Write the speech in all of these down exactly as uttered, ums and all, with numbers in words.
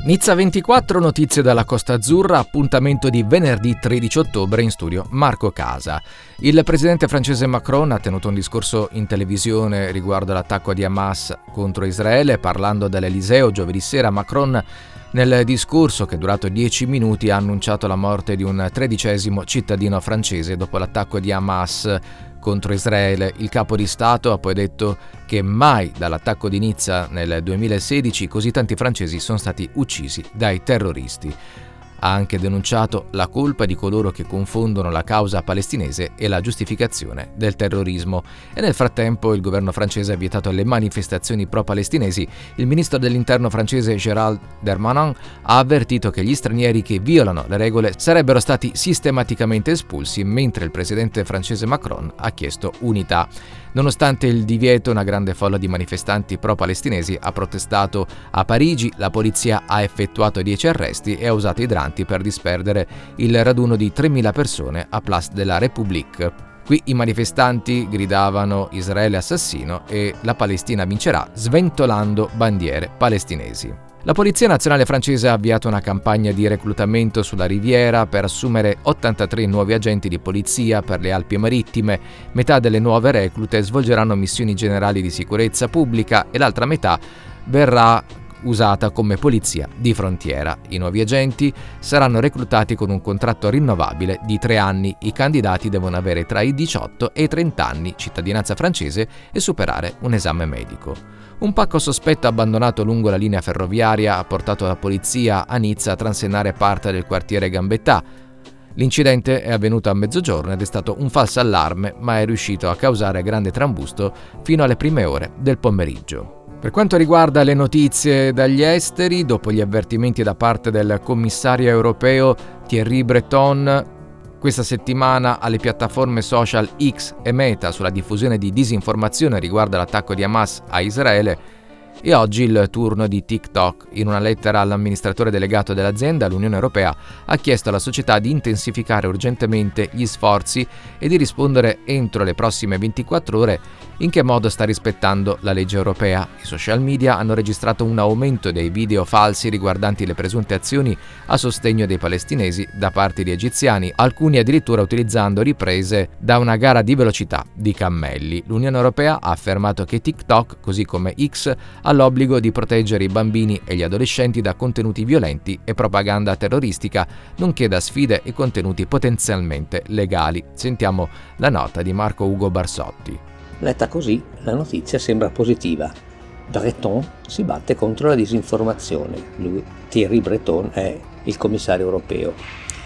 Nizza ventiquattro, notizie dalla Costa Azzurra, appuntamento di venerdì tredici ottobre, in studio Marco Casa. Il presidente francese Macron ha tenuto un discorso in televisione riguardo l'attacco di Hamas contro Israele. Parlando dall'Eliseo giovedì sera, Macron nel discorso, che è durato dieci minuti, ha annunciato la morte di un tredicesimo cittadino francese dopo l'attacco di Hamas contro Israele. Il capo di Stato ha poi detto che mai dall'attacco di Nizza nel duemilasedici così tanti francesi sono stati uccisi dai terroristi. Ha anche denunciato la colpa di coloro che confondono la causa palestinese e la giustificazione del terrorismo. E nel frattempo il governo francese ha vietato le manifestazioni pro-palestinesi. Il ministro dell'interno francese Gérald Darmanin ha avvertito che gli stranieri che violano le regole sarebbero stati sistematicamente espulsi, mentre il presidente francese Macron ha chiesto unità. Nonostante il divieto, una grande folla di manifestanti pro-palestinesi ha protestato a Parigi. La polizia ha effettuato dieci arresti e ha usato idranti per disperdere il raduno di tremila persone a Place de la République. Qui i manifestanti gridavano Israele assassino e la Palestina vincerà, sventolando bandiere palestinesi. La Polizia Nazionale francese ha avviato una campagna di reclutamento sulla Riviera per assumere ottantatré nuovi agenti di polizia per le Alpi marittime. Metà delle nuove reclute svolgeranno missioni generali di sicurezza pubblica e l'altra metà verrà usata come polizia di frontiera. I nuovi agenti saranno reclutati con un contratto rinnovabile di tre anni. I candidati devono avere tra i diciotto e i trenta anni, cittadinanza francese e superare un esame medico. Un pacco sospetto abbandonato lungo la linea ferroviaria ha portato la polizia a Nizza a transennare parte del quartiere Gambetta. L'incidente è avvenuto a mezzogiorno ed è stato un falso allarme, ma è riuscito a causare grande trambusto fino alle prime ore del pomeriggio. Per quanto riguarda le notizie dagli esteri, dopo gli avvertimenti da parte del commissario europeo Thierry Breton, questa settimana alle piattaforme social X e Meta sulla diffusione di disinformazione riguardo all'attacco di Hamas a Israele, e oggi il turno di TikTok. In una lettera all'amministratore delegato dell'azienda, l'Unione Europea ha chiesto alla società di intensificare urgentemente gli sforzi e di rispondere entro le prossime ventiquattro ore in che modo sta rispettando la legge europea. I social media hanno registrato un aumento dei video falsi riguardanti le presunte azioni a sostegno dei palestinesi da parte di egiziani, alcuni addirittura utilizzando riprese da una gara di velocità di cammelli. L'Unione Europea ha affermato che TikTok, così come X, ha l'obbligo di proteggere i bambini e gli adolescenti da contenuti violenti e propaganda terroristica, nonché da sfide e contenuti potenzialmente legali. Sentiamo la nota di Marco Ugo Barsotti. Letta così, la notizia sembra positiva. Breton si batte contro la disinformazione. Lui, Thierry Breton, è il commissario europeo.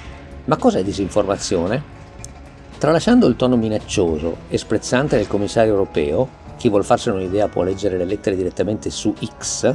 Ma cos'è disinformazione? Tralasciando il tono minaccioso e sprezzante del commissario europeo, chi vuol farsene un'idea può leggere le lettere direttamente su X.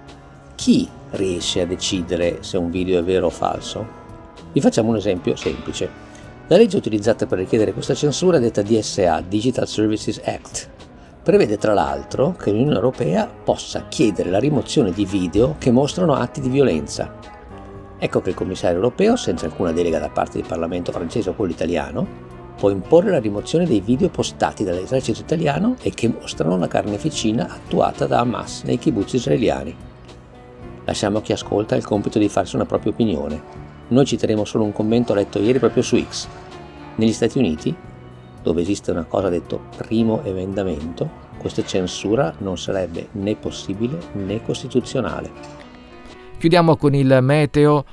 Chi riesce a decidere se un video è vero o falso? Vi facciamo un esempio semplice. La legge utilizzata per richiedere questa censura è detta D S A, Digital Services Act. Prevede tra l'altro che l'Unione Europea possa chiedere la rimozione di video che mostrano atti di violenza. Ecco che il commissario europeo, senza alcuna delega da parte del Parlamento francese o quello italiano, può imporre la rimozione dei video postati dall'esercito italiano e che mostrano la carneficina attuata da Hamas nei kibbutz israeliani. Lasciamo a chi ascolta il compito di farsi una propria opinione. Noi citeremo solo un commento letto ieri proprio su X. Negli Stati Uniti, dove esiste una cosa detto primo emendamento, questa censura non sarebbe né possibile né costituzionale. Chiudiamo con il meteo,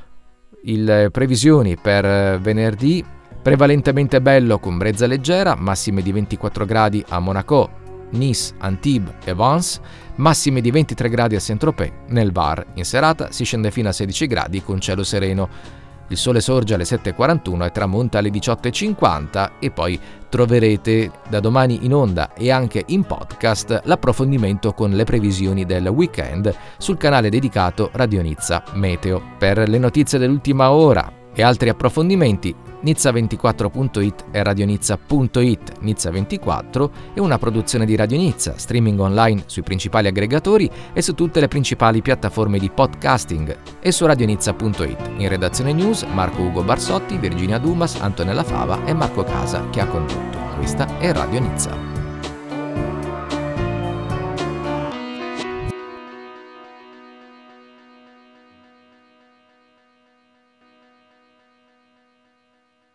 le previsioni per venerdì. Prevalentemente bello con brezza leggera, massime di ventiquattro gradi a Monaco, Nice, Antibes e Vence, massime di ventitré gradi a Saint-Tropez, nel Var. In serata si scende fino a sedici gradi con cielo sereno. Il sole sorge alle sette e quarantuno e tramonta alle diciotto e cinquanta, e poi troverete da domani in onda e anche in podcast l'approfondimento con le previsioni del weekend sul canale dedicato Radio Nizza Meteo. Per le notizie dell'ultima ora e altri approfondimenti, nizza ventiquattro punto it e radionizza punto it. Nizza ventiquattro è una produzione di Radio Nizza, streaming online sui principali aggregatori e su tutte le principali piattaforme di podcasting e su radionizza punto it. In redazione news Marco Ugo Barsotti, Virginia Dumas, Antonella Fava e Marco Casa, che ha condotto. Questa è Radio Nizza.